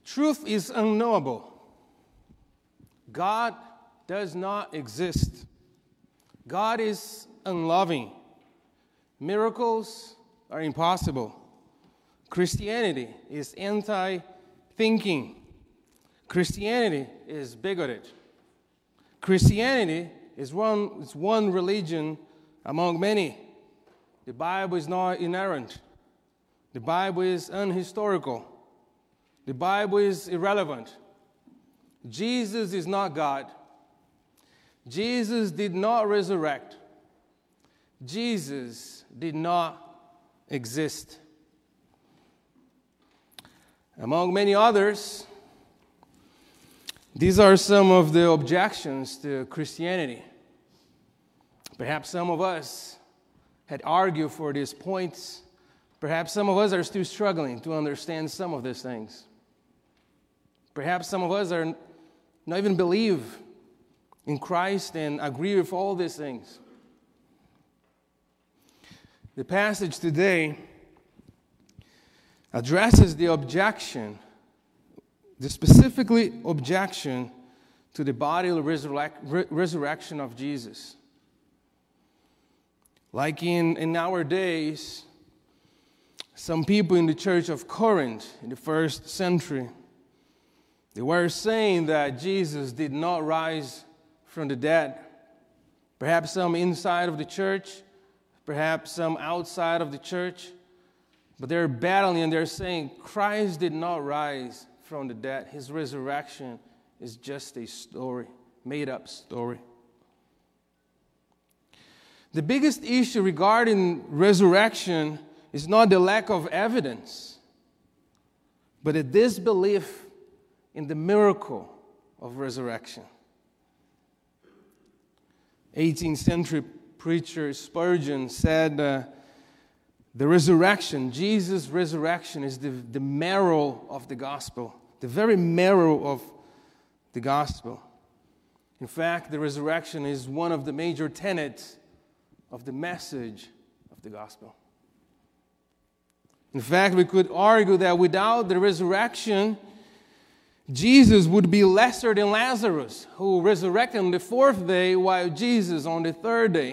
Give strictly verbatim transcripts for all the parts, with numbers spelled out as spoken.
Truth is unknowable. God does not exist. God is unloving. Miracles are impossible. Christianity is anti-thinking. Christianity is bigoted. Christianity is one, is one religion among many. The Bible is not inerrant. The Bible is unhistorical. The Bible is irrelevant. Jesus is not God. Jesus did not resurrect. Jesus did not exist. Among many others, these are some of the objections to Christianity. Perhaps some of us had argued for these points. Perhaps some of us are still struggling to understand some of these things. Perhaps some of us are not even believe in Christ and agree with all these things. The passage today addresses the objection, the specifically objection to the bodily resurrec- re- resurrection of Jesus. Like in, in our days, some people in the church of Corinth in the first century, they were saying that Jesus did not rise from the dead. Perhaps some inside of the church, perhaps some outside of the church, but they're battling and they're saying Christ did not rise from the dead. His resurrection is just a story, made-up story. The biggest issue regarding resurrection is not the lack of evidence, but a disbelief in the miracle of resurrection. eighteenth century preacher Spurgeon said, uh, the resurrection, Jesus' resurrection is the, the marrow of the gospel, the very marrow of the gospel. In fact, the resurrection is one of the major tenets of the message of the gospel. In fact, we could argue that without the resurrection, Jesus would be lesser than Lazarus, who resurrected on the fourth day, while Jesus on the third day.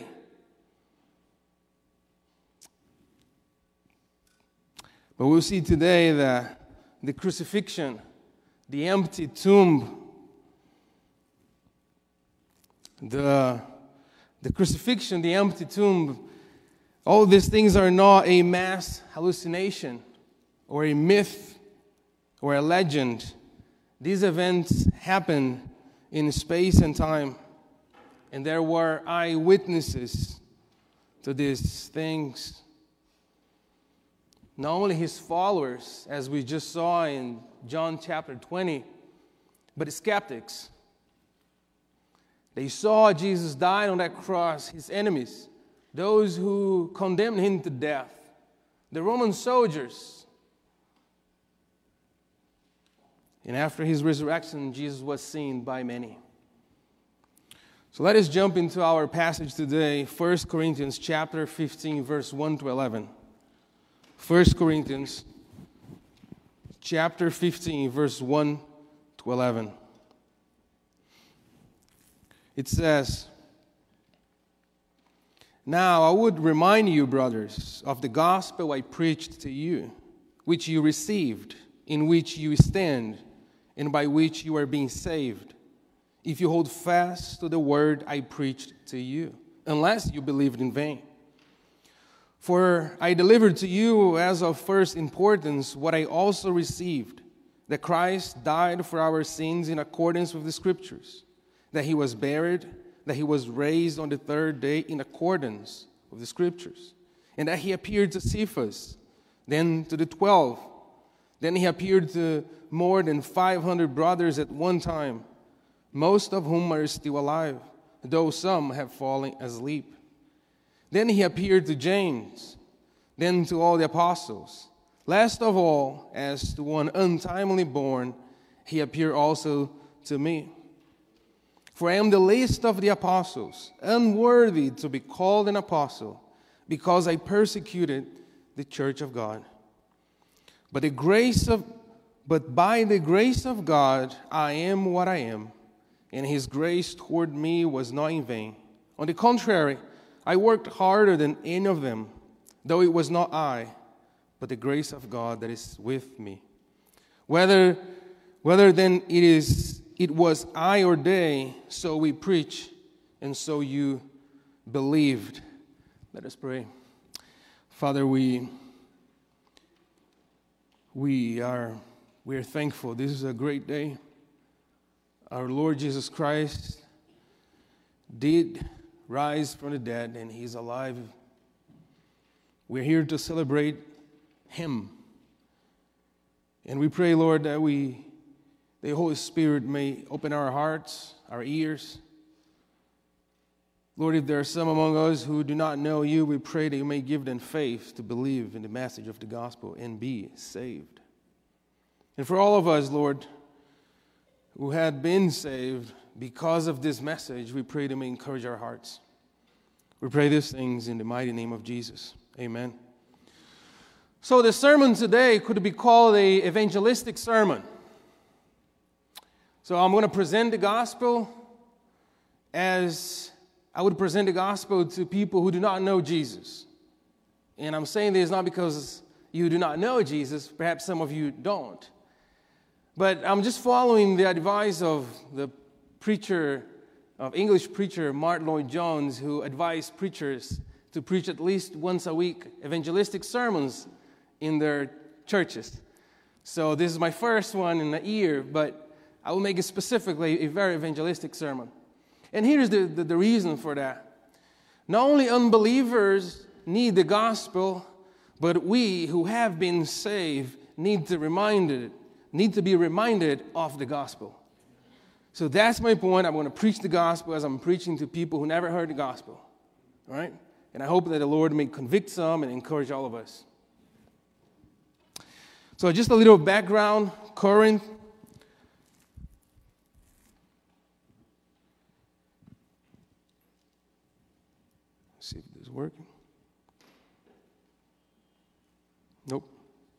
But we'll see today that the crucifixion, the empty tomb, the, the crucifixion, the empty tomb, all these things are not a mass hallucination or a myth or a legend. These events happen in space and time, and there were eyewitnesses to these things. Not only his followers, as we just saw in John chapter twenty, but skeptics. They saw Jesus die on that cross, his enemies, those who condemned him to death, the Roman soldiers. And after his resurrection, Jesus was seen by many. So let us jump into our passage today, First Corinthians chapter fifteen, verse one to eleven. First Corinthians chapter fifteen, verse one to eleven. It says, "Now I would remind you, brothers, of the gospel I preached to you, which you received, in which you stand, and by which you are being saved, if you hold fast to the word I preached to you, unless you believed in vain. For I delivered to you as of first importance what I also received, that Christ died for our sins in accordance with the Scriptures, that he was buried, that he was raised on the third day in accordance with the Scriptures, and that he appeared to Cephas, then to the twelve. Then he appeared to more than five hundred brothers at one time, most of whom are still alive, though some have fallen asleep. Then he appeared to James, then to all the apostles. Last of all, as to one untimely born, he appeared also to me. For I am the least of the apostles, unworthy to be called an apostle, because I persecuted the church of God. But the grace of But by the grace of God, I am what I am, and his grace toward me was not in vain. On the contrary, I worked harder than any of them, though it was not I, but the grace of God that is with me. Whether, whether then it is, it was I or they, so we preach, and so you believed. Let us pray. Father, we we are we are thankful. This is a great day. Our Lord Jesus Christ did rise from the dead, and he's alive. We're here to celebrate him. And we pray, Lord, that we, the Holy Spirit may open our hearts, our ears. Lord, if there are some among us who do not know you, we pray that you may give them faith to believe in the message of the gospel and be saved. And for all of us, Lord, who had been saved because of this message, we pray that you may encourage our hearts. We pray these things in the mighty name of Jesus. Amen. So the sermon today could be called an evangelistic sermon. So I'm going to present the gospel as I would present the gospel to people who do not know Jesus. And I'm saying this not because you do not know Jesus, perhaps some of you don't. But I'm just following the advice of the preacher, of English preacher Martin Lloyd-Jones, who advised preachers to preach at least once a week evangelistic sermons in their churches. So this is my first one in a year, but I will make it specifically a very evangelistic sermon. And here's the, the, the reason for that. Not only unbelievers need the gospel, but we who have been saved need to reminded, need to be reminded of the gospel. So that's my point. I'm going to preach the gospel as I'm preaching to people who never heard the gospel. All right? And I hope that the Lord may convict some and encourage all of us. So just a little background. Corinth. Let's see if this is working. Nope.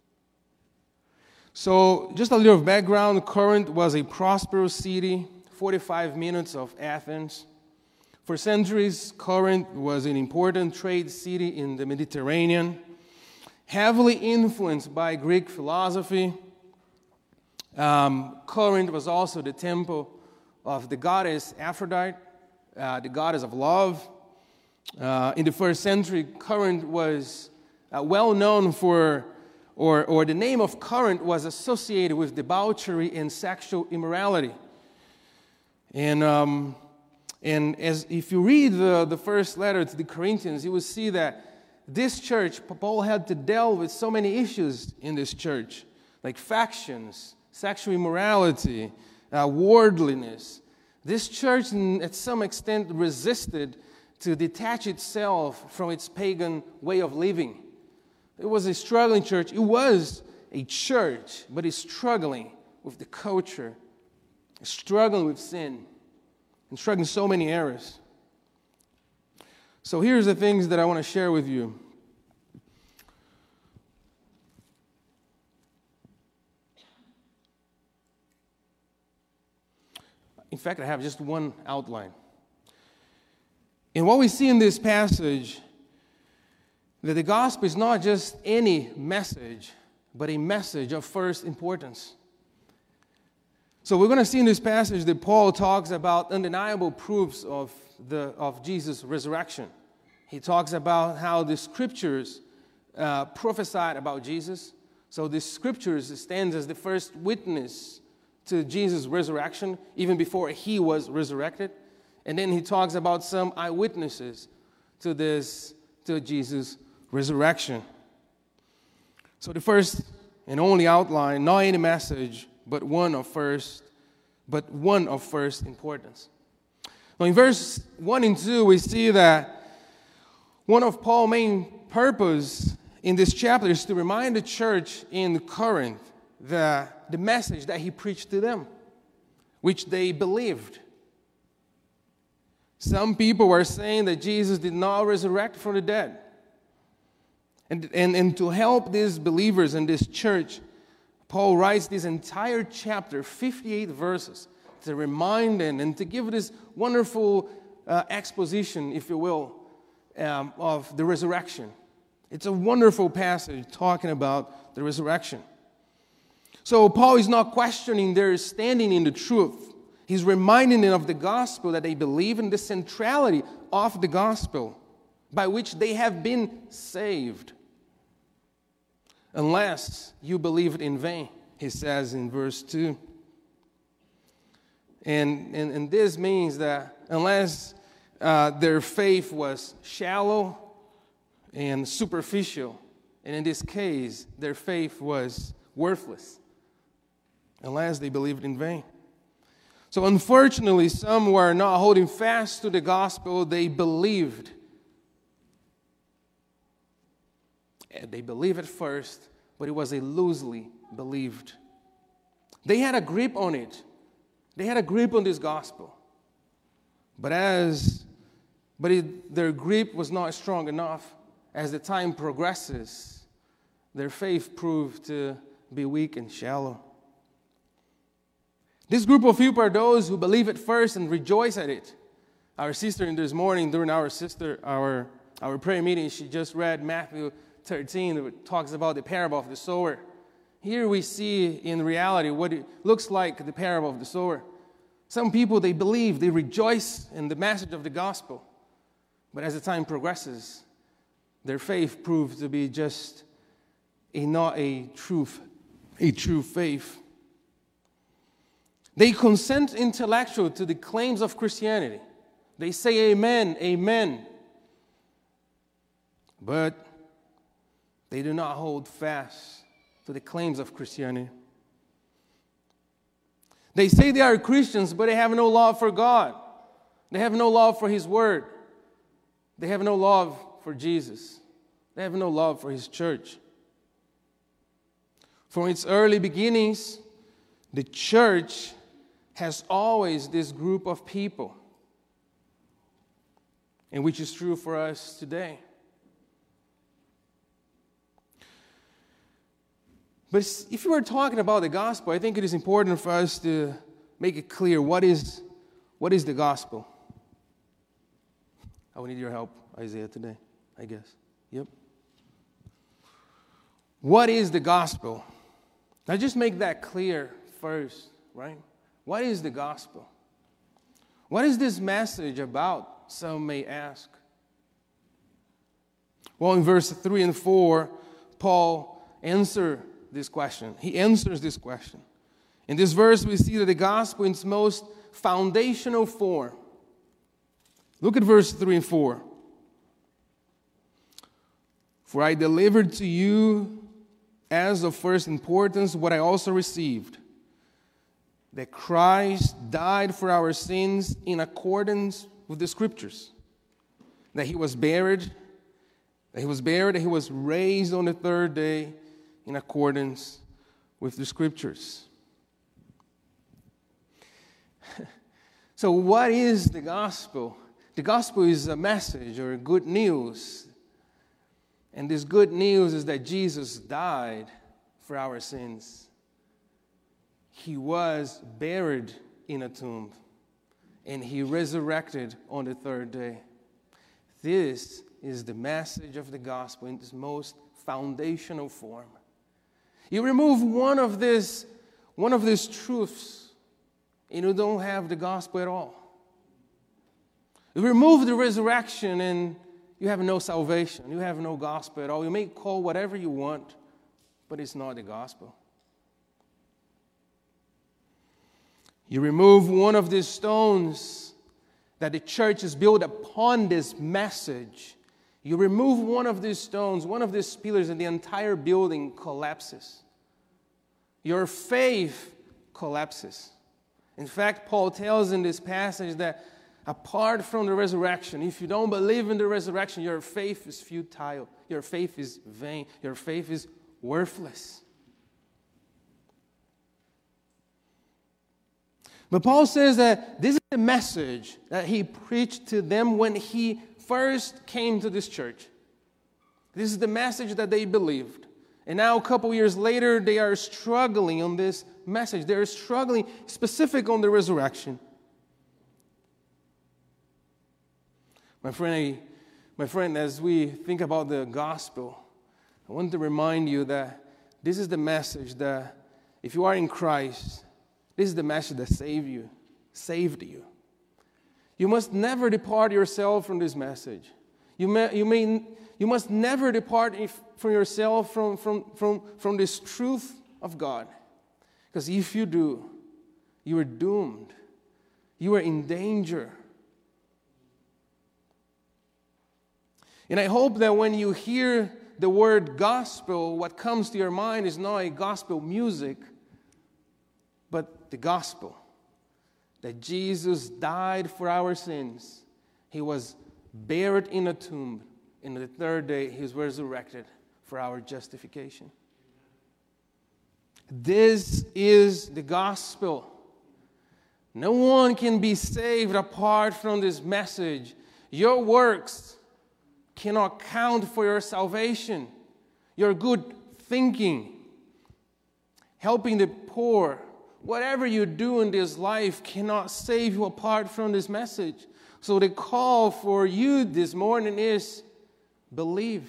So just a little background. Corinth was a prosperous city, forty-five minutes of Athens. For centuries, Corinth was an important trade city in the Mediterranean, heavily influenced by Greek philosophy. Um, Corinth was also the temple of the goddess Aphrodite, uh, the goddess of love. Uh, in the first century, Corinth was uh, well known for, or, or the name of Corinth was associated with debauchery and sexual immorality. And um, and as if you read the, the first letter to the Corinthians, you will see that this church, Paul had to deal with so many issues in this church, like factions, sexual immorality, uh, worldliness. This church, at some extent, resisted to detach itself from its pagan way of living. It was a struggling church. It was a church, but it's struggling with the culture, struggling with sin, and struggling in so many areas. So here's the things that I want to share with you. In fact, I have just one outline. And what we see in this passage, that the gospel is not just any message, but a message of first importance. So we're going to see in this passage that Paul talks about undeniable proofs of the of Jesus' resurrection. He talks about how the scriptures uh, prophesied about Jesus. So the scriptures stands as the first witness to Jesus' resurrection, even before he was resurrected. And then he talks about some eyewitnesses to this, to Jesus' resurrection. So the first and only outline, not any message, but one of first, but one of first importance. Now in verse one and two, we see that one of Paul's main purpose in this chapter is to remind the church in Corinth that the message that he preached to them, which they believed. Some people were saying that Jesus did not resurrect from the dead. And, and, and to help these believers in this church, Paul writes this entire chapter, fifty-eight verses, to remind them and to give this wonderful uh, exposition, if you will, um, of the resurrection. It's a wonderful passage talking about the resurrection. So Paul is not questioning their standing in the truth. He's reminding them of the gospel, that they believe in the centrality of the gospel by which they have been saved. Unless you believe it in vain, he says in verse two. And, and, and this means that unless uh, their faith was shallow and superficial, and in this case, their faith was worthless, unless they believed in vain. So unfortunately, some were not holding fast to the gospel they believed. And they believed at first, but it was a loosely believed. They had a grip on it. They had a grip on this gospel. But as but it, their grip was not strong enough. As the time progresses, their faith proved to be weak and shallow. This group of people are those who believe at first and rejoice at it. Our sister in this morning, during our sister our our prayer meeting, she just read Matthew thirteen, that talks about the parable of the sower. Here we see in reality what it looks like, the parable of the sower. Some people, they believe, they rejoice in the message of the gospel. But as the time progresses, their faith proves to be just a not a truth, a true faith. They consent intellectually to the claims of Christianity. They say amen, amen. But they do not hold fast to the claims of Christianity. They say they are Christians, but they have no love for God. They have no love for His Word. They have no love for Jesus. They have no love for His church. From its early beginnings, the church has always this group of people, and which is true for us today. But if you were talking about the gospel, I think it is important for us to make it clear what is, what is the gospel. I will need your help, Isaiah, today, I guess. Yep. What is the gospel? Now just make that clear first, right? What is the gospel? What is this message about, some may ask? Well, in verse three and four, Paul answers this question. He answers this question. In this verse, we see that the gospel in its most foundational form. Look at verse three and four. For I delivered to you as of first importance what I also received, that Christ died for our sins in accordance with the Scriptures, that He was buried, that He was buried, that He was raised on the third day in accordance with the Scriptures. So what is the gospel? The gospel is a message or good news. And this good news is that Jesus died for our sins. He was buried in a tomb, and He resurrected on the third day. This is the message of the gospel in its most foundational form. You remove one of this, one of these truths, and you don't have the gospel at all. You remove the resurrection, and you have no salvation. You have no gospel at all. You may call whatever you want, but it's not the gospel. You remove one of these stones that the church is built upon this message. You remove one of these stones, one of these pillars, and the entire building collapses. Your faith collapses. In fact, Paul tells in this passage that apart from the resurrection, if you don't believe in the resurrection, your faith is futile. Your faith is vain. Your faith is worthless. But Paul says that this is the message that he preached to them when he first came to this church. This is the message that they believed. And now a couple years later, they are struggling on this message. They are struggling specific on the resurrection. My friend, my friend, as we think about the gospel, I want to remind you that this is the message that if you are in Christ, this is the message that saved you, saved you. You must never depart yourself from this message. You may, you may, you must never depart if, from yourself from, from, from, from this truth of God. Because if you do, you are doomed. You are in danger. And I hope that when you hear the word gospel, what comes to your mind is not a gospel music, but the gospel. That Jesus died for our sins. He was buried in a tomb. And the third day, he was resurrected for our justification. This is the gospel. No one can be saved apart from this message. Your works cannot count for your salvation. Your good thinking, helping the poor, whatever you do in this life cannot save you apart from this message. So the call for you this morning is believe.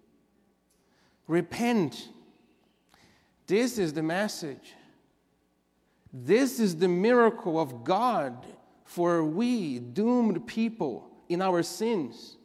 Repent. This is the message. This is the miracle of God for we doomed people in our sins.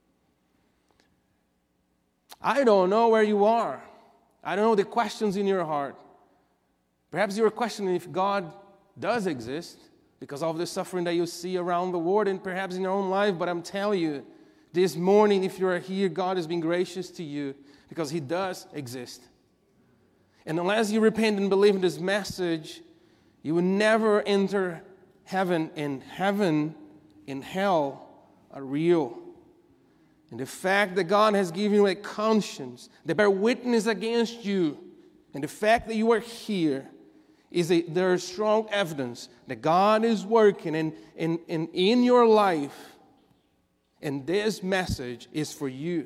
I don't know where you are. I don't know the questions in your heart. Perhaps you're questioning if God does exist because of the suffering that you see around the world and perhaps in your own life. But I'm telling you, this morning, if you are here, God has been gracious to you because He does exist. And unless you repent and believe in this message, you will never enter heaven, and heaven and hell are real. And the fact that God has given you a conscience that bear witness against you, and the fact that you are here, is a, there is strong evidence that God is working in, in, in, in your life, and this message is for you.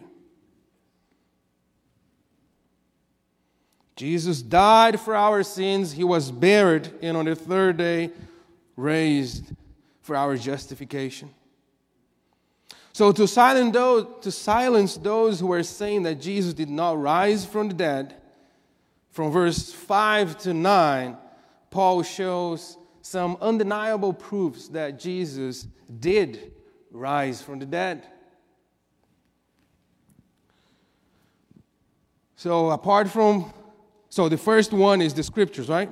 Jesus died for our sins. He was buried, and on the third day, raised for our justification. So to silence those, to silence those who are saying that Jesus did not rise from the dead, from verse five to nine, Paul shows some undeniable proofs that Jesus did rise from the dead. So apart from, so the first one is the scriptures, right?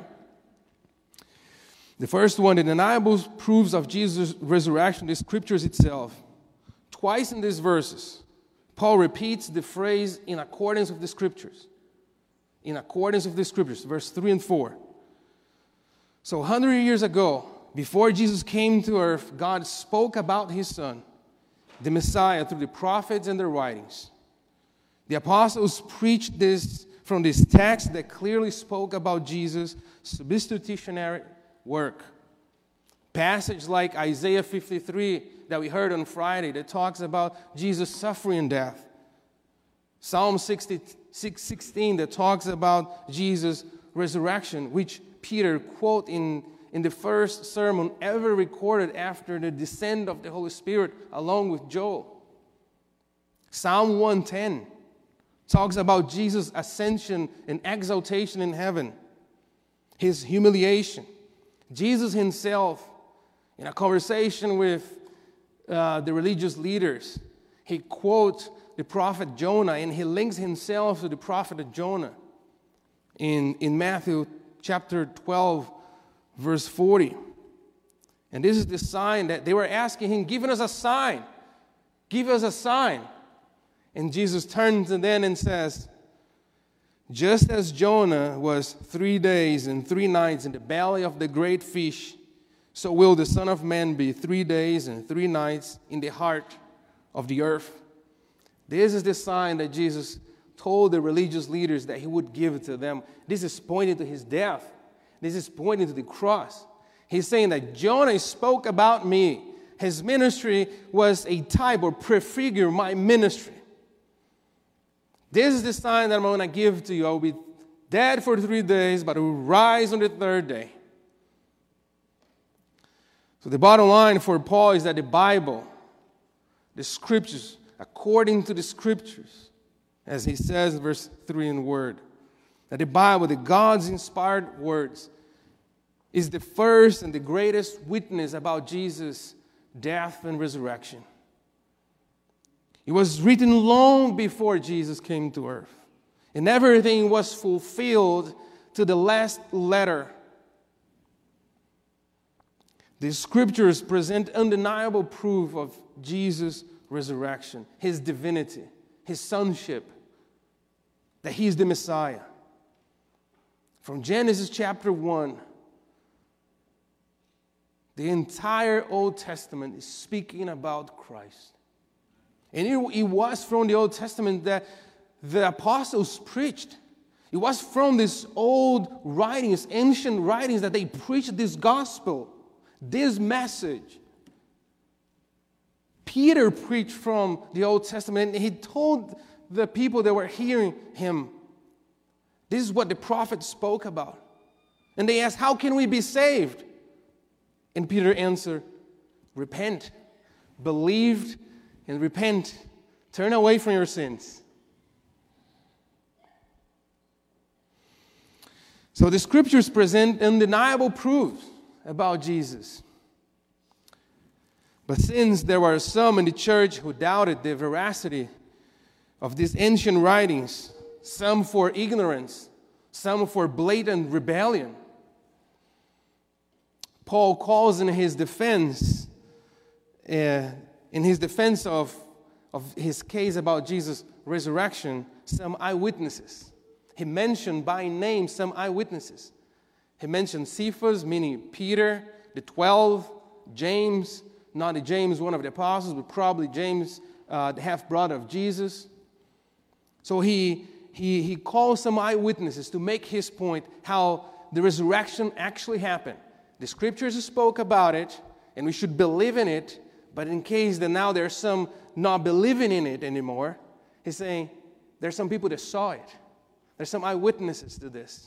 The first one, the undeniable proofs of Jesus' resurrection, the scriptures itself. Twice in these verses, Paul repeats the phrase in accordance with the scriptures. In accordance with the scriptures, verse three and four. So one hundred years ago, before Jesus came to earth, God spoke about His Son, the Messiah, through the prophets and their writings. The apostles preached this from this text that clearly spoke about Jesus' substitutionary work. Passages like Isaiah fifty-three that we heard on Friday that talks about Jesus' suffering and death. Psalm sixty-six sixteen that talks about Jesus' resurrection, which Peter quote in, in the first sermon ever recorded after the descent of the Holy Spirit, along with Joel. Psalm one ten talks about Jesus' ascension and exaltation in heaven, His humiliation. Jesus Himself, in a conversation with uh, the religious leaders, He quotes the prophet Jonah, and He links Himself to the prophet Jonah in, in Matthew chapter twelve, verse forty. And this is the sign that they were asking Him, give us a sign. Give us a sign. And Jesus turns to them and says, just as Jonah was three days and three nights in the belly of the great fish, so will the Son of Man be three days and three nights in the heart of the earth. This is the sign that Jesus told the religious leaders that He would give to them. This is pointing to His death. This is pointing to the cross. He's saying that Jonah spoke about me. His ministry was a type or prefigure my ministry. This is the sign that I'm going to give to you. I will be dead for three days, but I will rise on the third day. So the bottom line for Paul is that the Bible, the Scriptures, according to the Scriptures, as he says in verse three in the Word, that the Bible, the God's inspired words, is the first and the greatest witness about Jesus' death and resurrection. It was written long before Jesus came to earth, and everything was fulfilled to the last letter. The Scriptures present undeniable proof of Jesus' resurrection, His divinity, His sonship, that He is the Messiah. From Genesis chapter one, the entire Old Testament is speaking about Christ. And it, it was from the Old Testament that the apostles preached. It was from these old writings, ancient writings, that they preached this gospel, this message. Peter preached from the Old Testament, and he told the people that were hearing him, this is what the prophet spoke about. And they asked, how can we be saved? And Peter answered, repent, believe, and repent. Turn away from your sins. So the Scriptures present undeniable proofs about Jesus. But since there were some in the church who doubted the veracity of these ancient writings, some for ignorance, some for blatant rebellion, Paul calls in his defense, uh, in his defense of, of his case about Jesus' resurrection, some eyewitnesses. He mentioned by name some eyewitnesses. He mentioned Cephas, meaning Peter, the twelve, James, not James, one of the apostles, but probably James, uh, the half-brother of Jesus. So he, he, he calls some eyewitnesses to make his point how the resurrection actually happened. The Scriptures spoke about it, and we should believe in it, but in case that now there's some not believing in it anymore, he's saying there's some people that saw it. There's some eyewitnesses to this.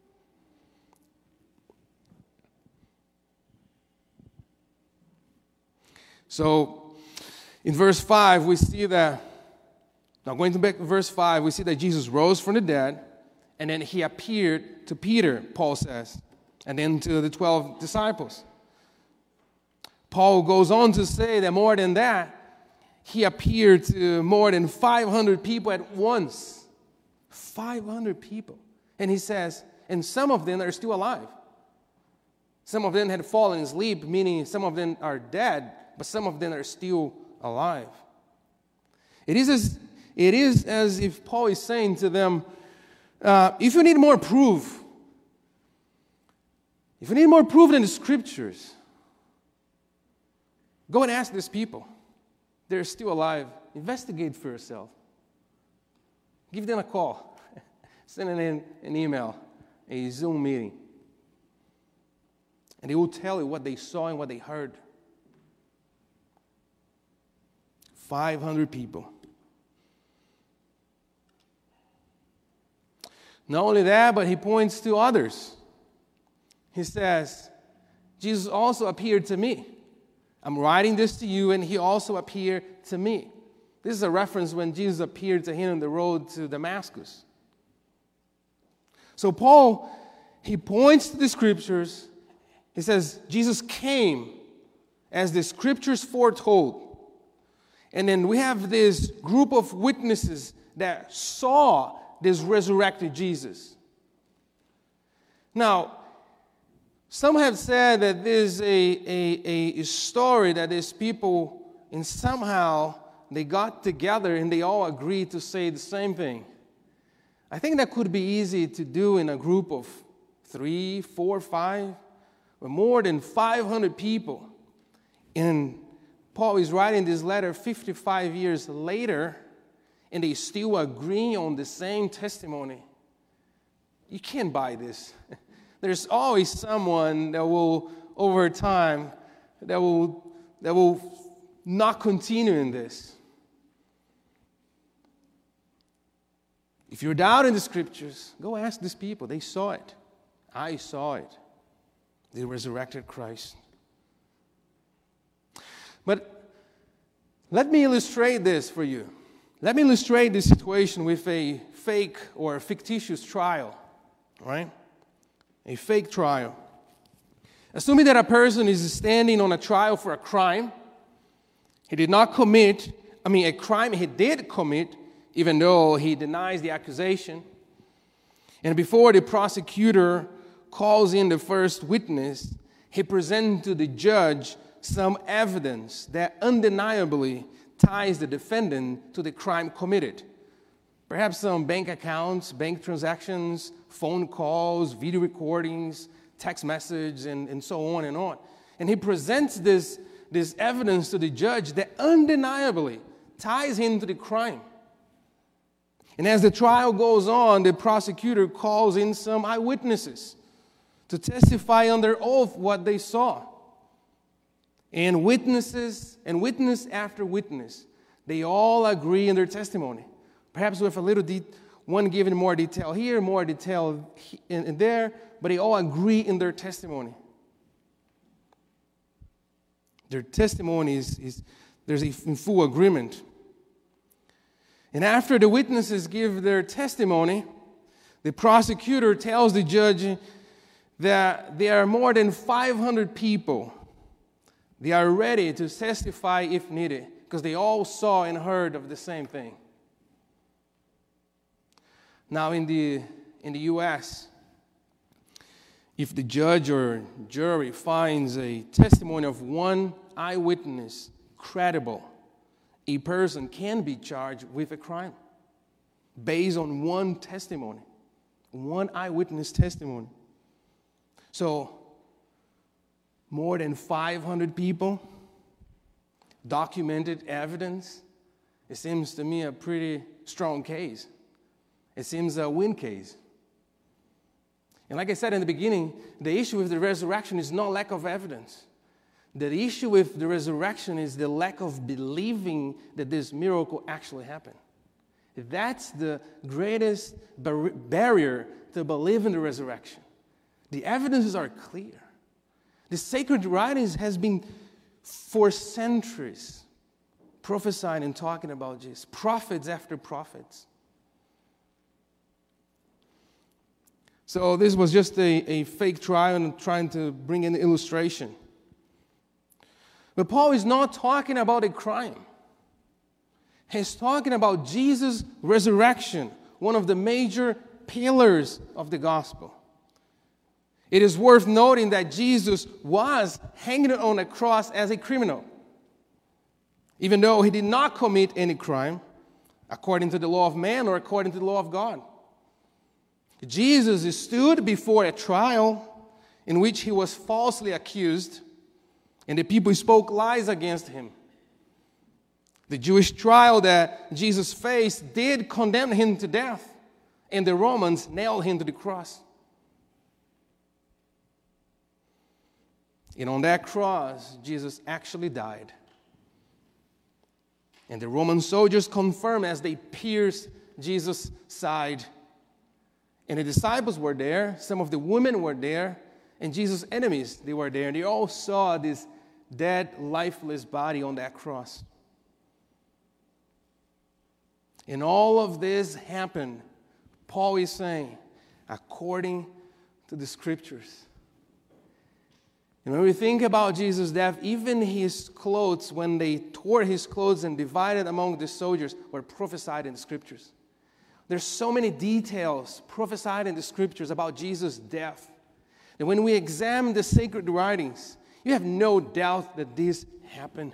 So, in verse five, we see that, now going to back to verse five, we see that Jesus rose from the dead, and then he appeared to Peter, Paul says, and then to the twelve disciples. Paul goes on to say that more than that, he appeared to more than five hundred people at once. five hundred people. And he says, and some of them are still alive. Some of them had fallen asleep, meaning some of them are dead, but some of them are still alive. It is as, it is as if Paul is saying to them, uh, if you need more proof, if you need more proof than the Scriptures, go and ask these people. They're still alive. Investigate for yourself. Give them a call. Send them an email, a Zoom meeting. And they will tell you what they saw and what they heard. five hundred people. Not only that, but he points to others. He says, Jesus also appeared to me. I'm writing this to you, and he also appeared to me. This is a reference when Jesus appeared to him on the road to Damascus. So Paul, he points to the Scriptures. He says, Jesus came as the Scriptures foretold. And then we have this group of witnesses that saw this resurrected Jesus. Now, some have said that this is a, a, a story that these people, and somehow they got together and they all agreed to say the same thing. I think that could be easy to do in a group of three, four, five, but more than five hundred people. And Paul is writing this letter fifty-five years later, and they still agree on the same testimony. You can't buy this. There's always someone that will, over time, that will, that will not continue in this. If you're doubting the Scriptures, go ask these people. They saw it. I saw it. The resurrected Christ. But let me illustrate this for you. Let me illustrate this situation with a fake or fictitious trial, right? A fake trial. Assuming that a person is standing on a trial for a crime he did not commit, I mean, a crime he did commit, even though he denies the accusation. And before the prosecutor calls in the first witness, he presents to the judge some evidence that undeniably ties the defendant to the crime committed. Perhaps some bank accounts, bank transactions, phone calls, video recordings, text messages, and, and so on and on. And he presents this, this evidence to the judge that undeniably ties him to the crime. And as the trial goes on, the prosecutor calls in some eyewitnesses to testify under oath what they saw. And witnesses, and witness after witness, they all agree in their testimony. Perhaps with a little, de- one giving more detail here, more detail in, in there, but they all agree in their testimony. Their testimony is, is there's a in full agreement. And after the witnesses give their testimony, the prosecutor tells the judge that there are more than five hundred people. They are ready to testify if needed, because they all saw and heard of the same thing. Now, in the in the U S, if the judge or jury finds a testimony of one eyewitness credible, a person can be charged with a crime based on one testimony, one eyewitness testimony. So, more than five hundred people, documented evidence. It seems to me a pretty strong case. It seems a win case. And like I said in the beginning, the issue with the resurrection is not lack of evidence. The issue with the resurrection is the lack of believing that this miracle actually happened. That's the greatest bar- barrier to believe in the resurrection. The evidences are clear. The sacred writings has been for centuries prophesying and talking about Jesus. Prophets after prophets. So this was just a, a fake trial and trying to bring in illustration. But Paul is not talking about a crime. He's talking about Jesus' resurrection, one of the major pillars of the gospel. It is worth noting that Jesus was hanging on a cross as a criminal, even though he did not commit any crime according to the law of man or according to the law of God. Jesus stood before a trial in which he was falsely accused, and the people spoke lies against him. The Jewish trial that Jesus faced did condemn him to death, and the Romans nailed him to the cross. And on that cross, Jesus actually died. And the Roman soldiers confirmed as they pierced Jesus' side. And the disciples were there, some of the women were there, and Jesus' enemies, they were there. And they all saw this dead, lifeless body on that cross. And all of this happened, Paul is saying, according to the Scriptures. And when we think about Jesus' death, even his clothes, when they tore his clothes and divided among the soldiers, were prophesied in the Scriptures. There's so many details prophesied in the Scriptures about Jesus' death. And when we examine the sacred writings, you have no doubt that this happened.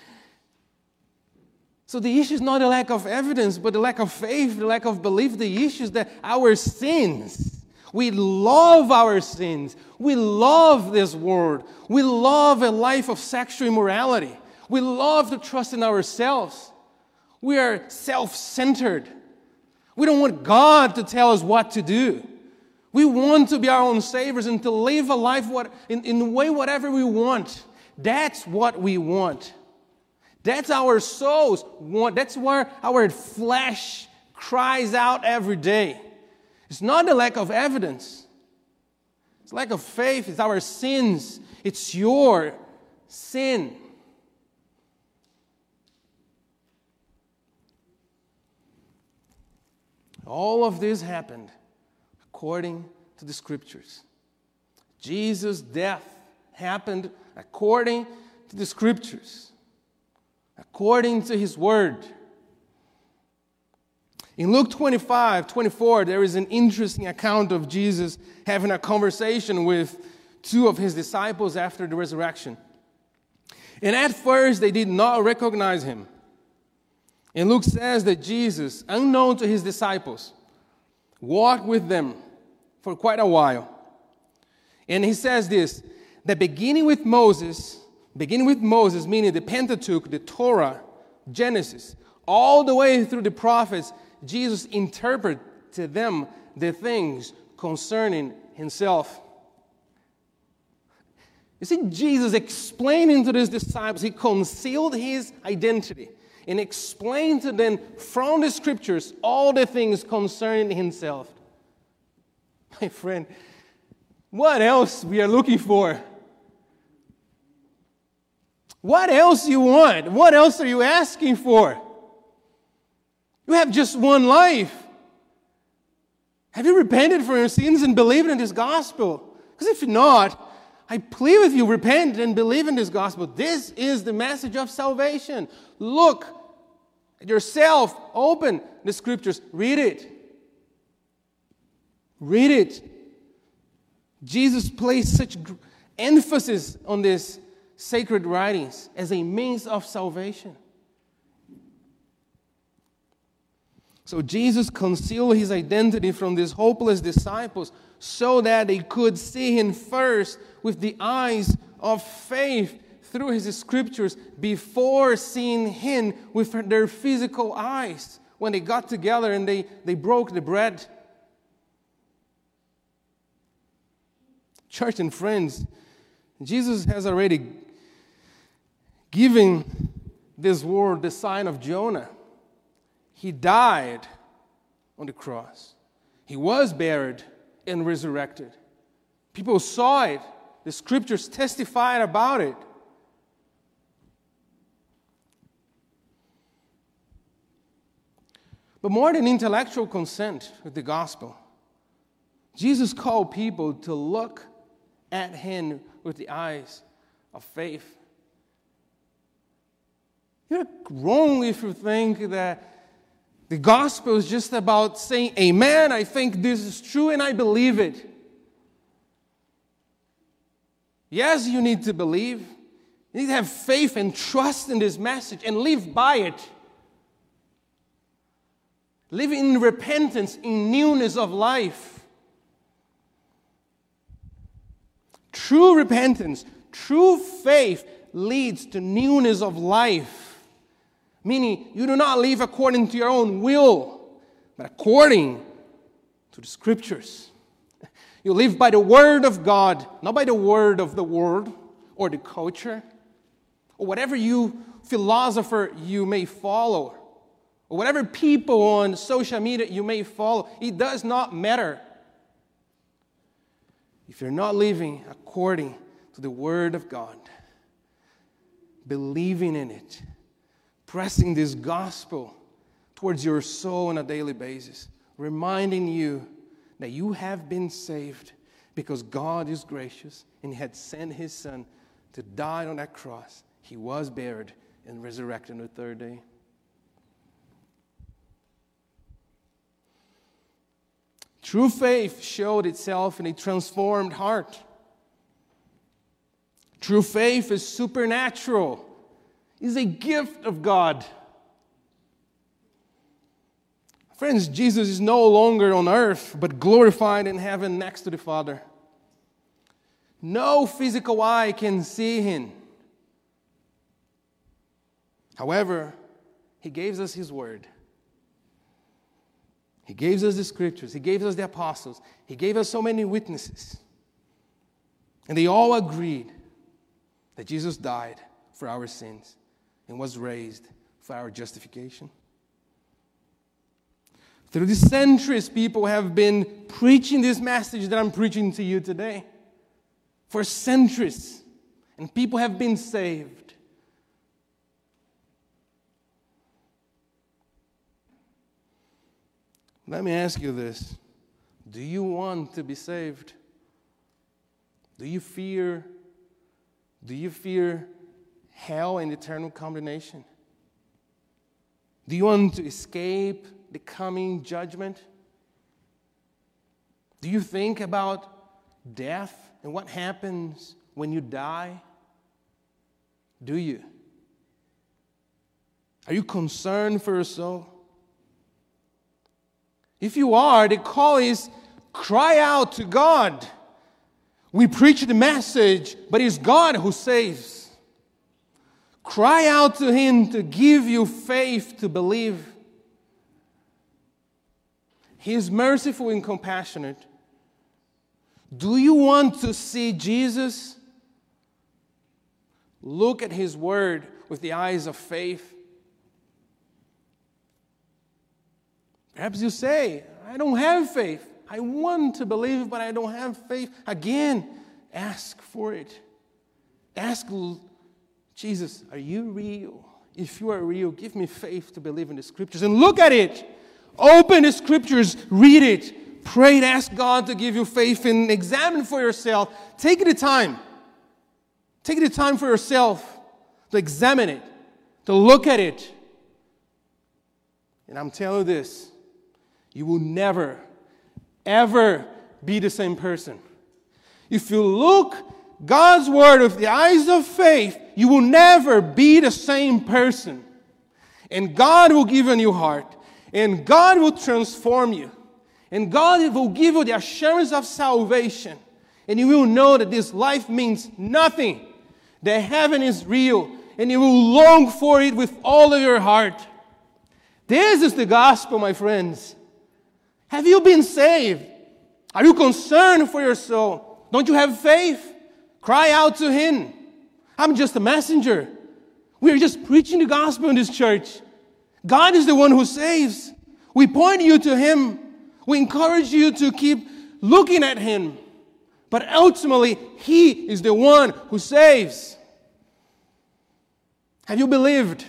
So the issue is not a lack of evidence, but the lack of faith, the lack of belief. The issue is that our sins, we love our sins. We love this world. We love a life of sexual immorality. We love to trust in ourselves. We are self-centered. We don't want God to tell us what to do. We want to be our own saviors and to live a life what, in, in the way whatever we want. That's what we want. That's our souls want. That's where our flesh cries out every day. It's not the lack of evidence. It's lack of faith. It's our sins. It's your sin. All of this happened according to the Scriptures. Jesus' death happened according to the Scriptures, according to His Word. In Luke twenty-five, twenty-four, there is an interesting account of Jesus having a conversation with two of His disciples after the resurrection. And at first, they did not recognize Him. And Luke says that Jesus, unknown to His disciples, walked with them for quite a while. And He says this, that beginning with Moses, beginning with Moses, meaning the Pentateuch, the Torah, Genesis, all the way through the prophets, Jesus interpreted to them the things concerning Himself. You see, Jesus explaining to His disciples, He concealed His identity and explained to them from the Scriptures all the things concerning Himself. My friend, what else we are looking for? What else you want? What else are you asking for? You have just one life. Have you repented for your sins and believed in this gospel? Because if not, I plead with you, repent and believe in this gospel. This is the message of salvation. Look at yourself. Open the Scriptures. Read it. Read it. Jesus placed such emphasis on these sacred writings as a means of salvation. So Jesus concealed His identity from these hopeless disciples so that they could see Him first with the eyes of faith through His Scriptures before seeing Him with their physical eyes when they got together and they, they broke the bread. Church and friends, Jesus has already given this world the sign of Jonah. He died on the cross. He was buried and resurrected. People saw it. The Scriptures testified about it. But more than intellectual consent with the gospel, Jesus called people to look at Him with the eyes of faith. You're wrong if you think that the gospel is just about saying, amen, I think this is true and I believe it. Yes, you need to believe. You need to have faith and trust in this message and live by it. Live in repentance, in newness of life. True repentance, true faith leads to newness of life. Meaning, you do not live according to your own will, but according to the Scriptures. You live by the Word of God, not by the word of the world or the culture, or whatever you philosopher you may follow, or whatever people on social media you may follow. It does not matter. If you're not living according to the Word of God, believing in it, pressing this gospel towards your soul on a daily basis, reminding you that you have been saved because God is gracious and He had sent His Son to die on that cross. He was buried and resurrected on the third day. True faith showed itself in a transformed heart. True faith is supernatural. Is a gift of God. Friends, Jesus is no longer on earth, but glorified in heaven next to the Father. No physical eye can see Him. However, He gave us His Word. He gave us the Scriptures. He gave us the apostles. He gave us so many witnesses. And they all agreed that Jesus died for our sins and was raised for our justification. Through the centuries, people have been preaching this message that I'm preaching to you today. For centuries. And people have been saved. Let me ask you this. Do you want to be saved? Do you fear, do you fear hell and eternal condemnation? Do you want to escape the coming judgment? Do you think about death and what happens when you die? Do you? Are you concerned for your soul? If you are, the call is cry out to God. We preach the message, but it's God who saves. Cry out to Him to give you faith to believe. He is merciful and compassionate. Do you want to see Jesus? Look at His Word with the eyes of faith. Perhaps you say, I don't have faith. I want to believe, but I don't have faith. Again, ask for it. Ask Jesus, are you real? If you are real, give me faith to believe in the Scriptures. And look at it. Open the Scriptures. Read it. Pray and ask God to give you faith and examine for yourself. Take the time. Take the time for yourself to examine it, to look at it. And I'm telling you this, you will never, ever be the same person. If you look God's Word with the eyes of faith, you will never be the same person. And God will give you a new heart. And God will transform you. And God will give you the assurance of salvation. And you will know that this life means nothing. That heaven is real. And you will long for it with all of your heart. This is the gospel, my friends. Have you been saved? Are you concerned for your soul? Don't you have faith? Cry out to Him. I'm just a messenger. We are just preaching the gospel in this church. God is the one who saves. We point you to Him. We encourage you to keep looking at Him. But ultimately, He is the one who saves. Have you believed?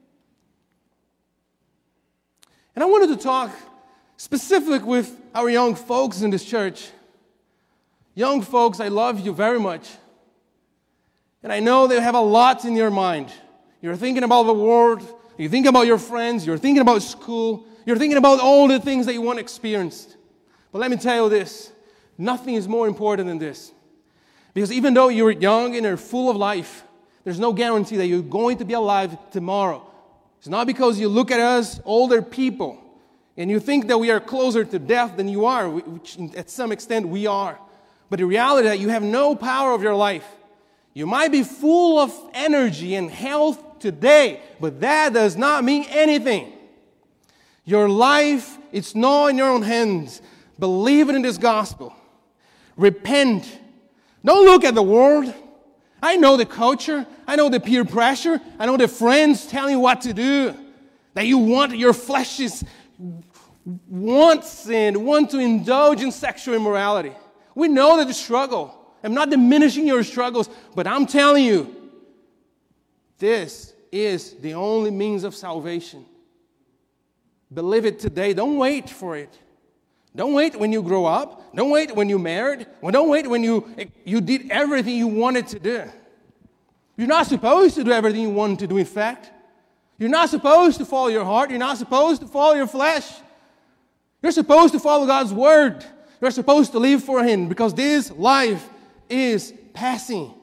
And I wanted to talk specifically with our young folks in this church. Young folks, I love you very much. And I know they have a lot in your mind. You're thinking about the world. You're thinking about your friends. You're thinking about school. You're thinking about all the things that you want to experience. But let me tell you this. Nothing is more important than this. Because even though you're young and you're full of life, there's no guarantee that you're going to be alive tomorrow. It's not because you look at us, older people, and you think that we are closer to death than you are, which at some extent we are. But the reality is that you have no power of your life. You might be full of energy and health today, but that does not mean anything. Your life, it's not in your own hands. Believe in this gospel. Repent. Don't look at the world. I know the culture. I know the peer pressure. I know the friends telling you what to do. That you want, your flesh is want sin, want to indulge in sexual immorality. We know that the struggle. I'm not diminishing your struggles, but I'm telling you, this is the only means of salvation. Believe it today. Don't wait for it. Don't wait when you grow up. Don't wait when you're married. Well, don't wait when you, you did everything you wanted to do. You're not supposed to do everything you wanted to do, in fact. You're not supposed to follow your heart. You're not supposed to follow your flesh. You're supposed to follow God's Word. You're supposed to live for Him because this life is passing.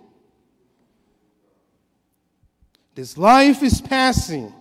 This life is passing.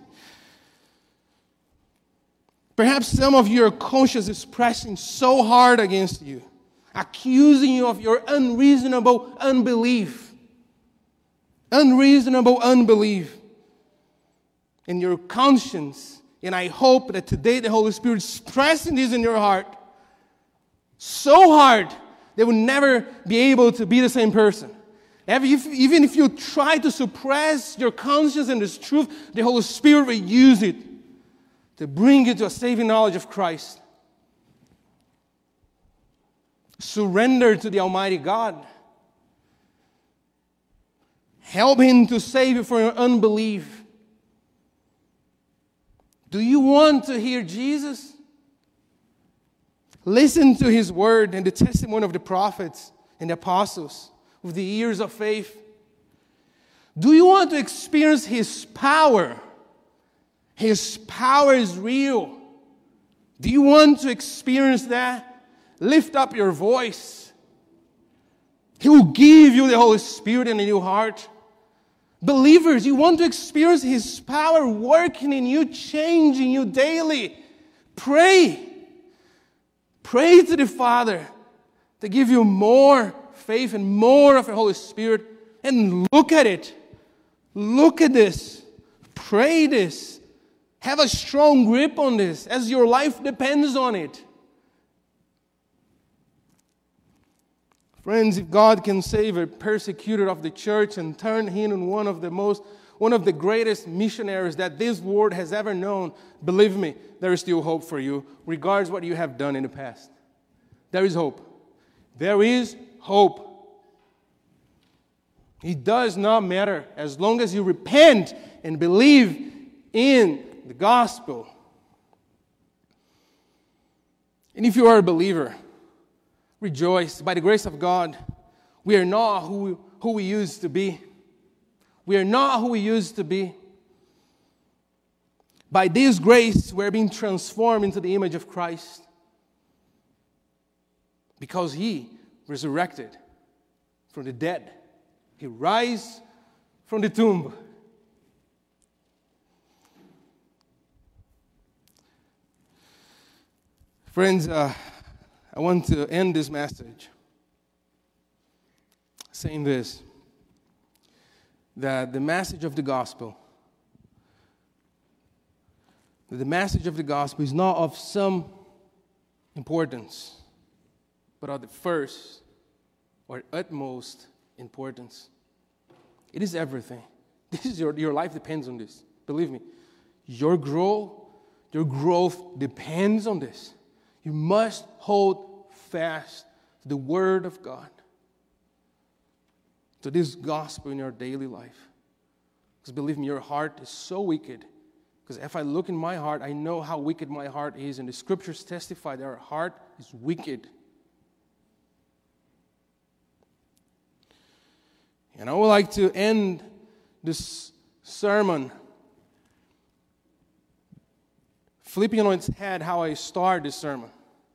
Perhaps some of your conscience is pressing so hard against you, accusing you of your unreasonable unbelief. Unreasonable unbelief. And your conscience, and I hope that today the Holy Spirit is pressing this in your heart so hard they will never be able to be the same person. Even if you try to suppress your conscience and this truth, the Holy Spirit will use it to bring you to a saving knowledge of Christ. Surrender to the Almighty God. Help Him to save you from your unbelief. Do you want to hear Jesus? Listen to His word and the testimony of the prophets and the apostles with the ears of faith. Do you want to experience His power? His power is real. Do you want to experience that? Lift up your voice. He will give you the Holy Spirit and a new heart. Believers, you want to experience His power working in you, changing you daily. Pray. Pray to the Father to give you more faith and more of the Holy Spirit. And look at it. Look at this. Pray this. Have a strong grip on this as your life depends on it. Friends, if God can save a persecutor of the church and turn him into one of the most, one of the greatest missionaries that this world has ever known, believe me, there is still hope for you, regardless of what you have done in the past. There is hope. There is hope. It does not matter as long as you repent and believe in the gospel. And if you are a believer, rejoice. By the grace of God, we are not who, who we used to be. We are not who we used to be. By this grace, we are being transformed into the image of Christ. Because He resurrected from the dead. He rose from the tomb. Friends, uh, I want to end this message saying this, that the message of the gospel, that the message of the gospel is not of some importance, but of the first or utmost importance. It is everything. This is your, your life depends on this. Believe me. Your growth, your growth depends on this. You must hold fast to the Word of God, to this gospel in your daily life. Because believe me, your heart is so wicked. Because if I look in my heart, I know how wicked my heart is. And the Scriptures testify that our heart is wicked. And I would like to end this sermon flipping on its head how I start this sermon.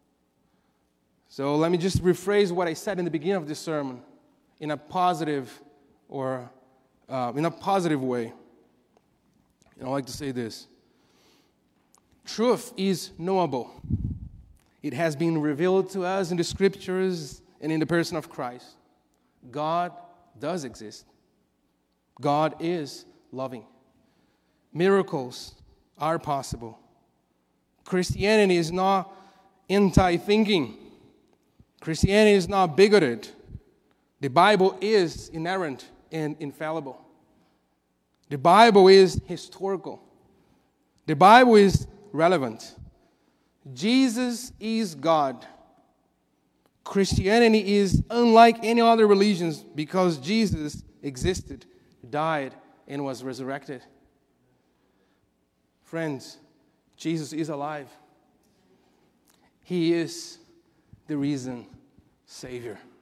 So let me just rephrase what I said in the beginning of this sermon in a positive or uh, in a positive way. And I like to say this. Truth is knowable. It has been revealed to us in the Scriptures and in the person of Christ. God does exist. God is loving. Miracles are possible. Christianity is not anti-thinking. Christianity is not bigoted. The Bible is inerrant and infallible. The Bible is historical. The Bible is relevant. Jesus is God. Christianity is unlike any other religions because Jesus existed, died, and was resurrected. Friends, Jesus is alive. He is the risen Savior.